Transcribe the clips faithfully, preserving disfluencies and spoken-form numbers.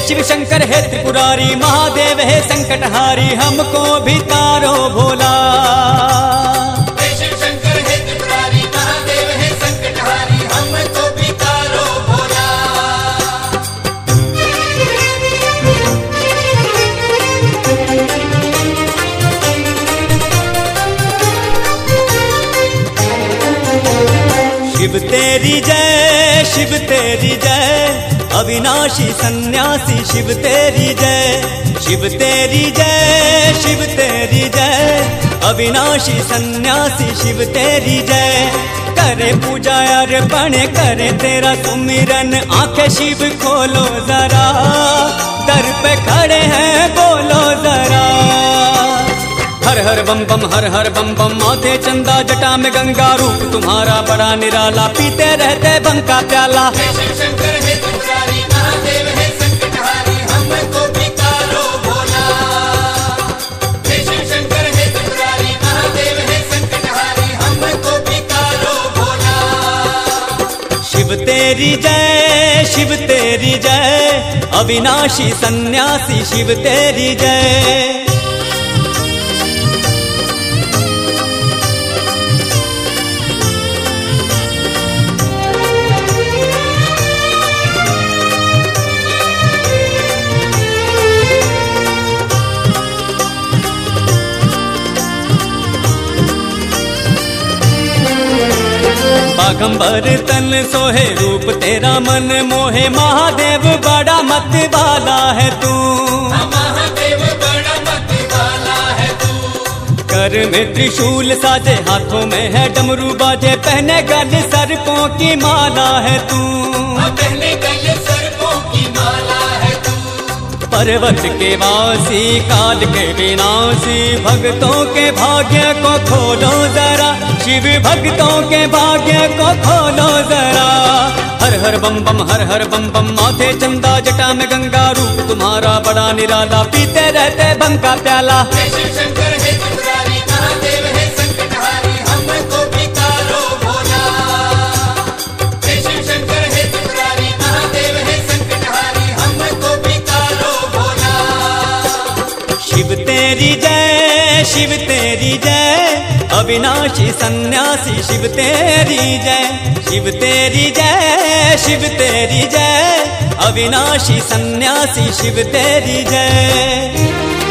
शिव शंकर है त्रिपुरारी, महादेव है संकटहारी, हमको भी तारो भोला। हे शिव शंकर है त्रिपुरारी, महादेव है संकटहारी, हमको भी तारो भोला। शिव तेरी जय, शिव तेरी जय, अविनाशी सन्यासी शिव तेरी जय। शिव तेरी जय, शिव तेरी जय, अविनाशी सन्यासी शिव तेरी जय। करे पूजा अर्पण करे तेरा सुमिरन, आंखें शिव खोलो जरा, दर पे खड़े हैं बोलो जरा। हर हर बम बम हर हर बम बम, माथे चंदा जटा में गंगा, रूप तुम्हारा बड़ा निराला, पीते रहते बम का प्याला। हे शिव शंकर है त्रिपुरारी, महादेव है संकटहारी, हमको भी तारो भोला। हे शिव शंकर है त्रिपुरारी, महादेव है संकटहारी, हमको भी तारो भोला। शिव तेरी जय, शिव तेरी जय, अविनाशी सन्यासी शिव तेरी जय। बागंबर तन सोहे रूप तेरा मन मोहे, महादेव बड़ा मत वाला है तू। महादेव बड़ा मत वाला है तू। कर में त्रिशूल साजे, हाथों में है डमरू बाजे, पहने गले सर्पों की माला है तू। पहने गले सर्पों की माला है तू। पर्वत के वासी काल के विनाशी, भक्तों के भाग्य को खोलो जरा, शिव भक्तों के भाग्य को खोलो जरा। हर हर बम बम हर हर बम बम, माथे चंदा जटा में गंगा, रूप तुम्हारा बड़ा निराला, पीते रहते बम का प्याला। हे शिव शंकर है त्रिपुरारी, महादेव है संकटहारी, हमको भी तारो भोला। हे शिव शंकर है त्रिपुरारी, महादेव है संकटहारी, हमको भी तारो भोला। शिव तेरी जय, शिव तेरी जय, अविनाशी सन्यासी शिव तेरी जय। शिव तेरी जय, शिव तेरी जय, अविनाशी सन्यासी शिव तेरी जय।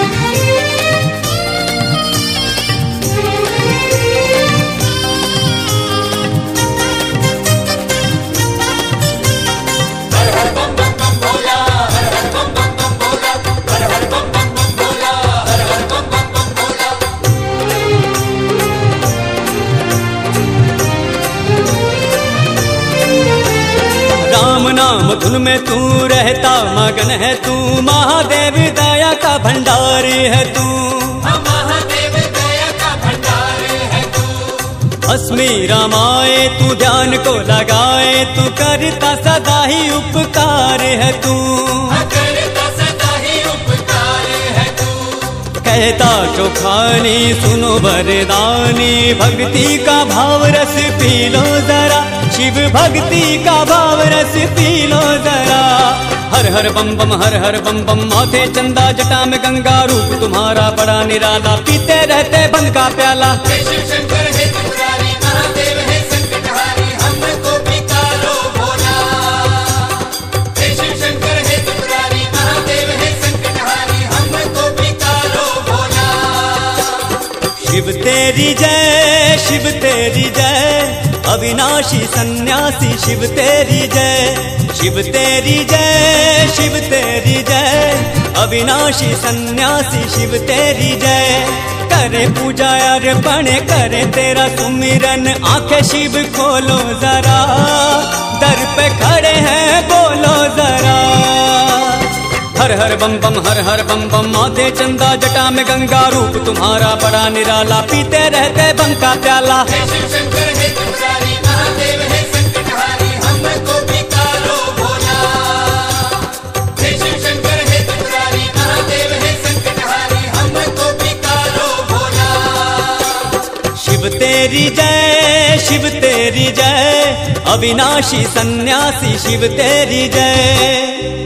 नाम धुन में तू रहता मगन है तू, महादेव दया का भंडार है तू। महादेव दया का भंडार है तू। भस्मी रामाए तू ध्यान को लगाए, तू करता सदा ही उपकार है तू। करता सदा ही उपकार है तू। कहता चोखानी सुनो वरदानी, भक्ति का भाव रस पी लो जरा, शिव भक्ति का भाव रस पी लो जरा। हर हर बम बम हर हर बम बम, माथे चंदा जटा में गंगा, रूप तुम्हारा बड़ा निराला, पीते रहते बम का प्याला। हे शिव शंकर है त्रिपुरारी, महादेव है संकटहारी, हमको भी तारो भोला। हे शिव शंकर है त्रिपुरारी, महादेव है संकटहारी, हमको भी तारो भोला। शिव तेरी जय, शिव तेरी जय, अविनाशी सन्यासी शिव तेरी जय। शिव तेरी जय, शिव तेरी जय, अविनाशी सन्यासी शिव तेरी जय। करे पूजा अर्पण करे तेरा सुमिरन, आंखें शिव खोलो जरा, दर पे खड़े हैं बोलो जरा। हर हर बम बम हर हर बम बम, माथे चंदा जटा में गंगा, रूप तुम्हारा बड़ा निराला, पीते रहते बम का प्याला। हे शिव शंकर है त्रिपुरारी, महादेव है संकटहारी, हमको भी तारो भोला। हे शिव शंकर है त्रिपुरारी, महादेव है संकटहारी, हमको भी तारो भोला। शिव तेरी जय, शिव तेरी जय, अविनाशी सन्यासी शिव तेरी जय।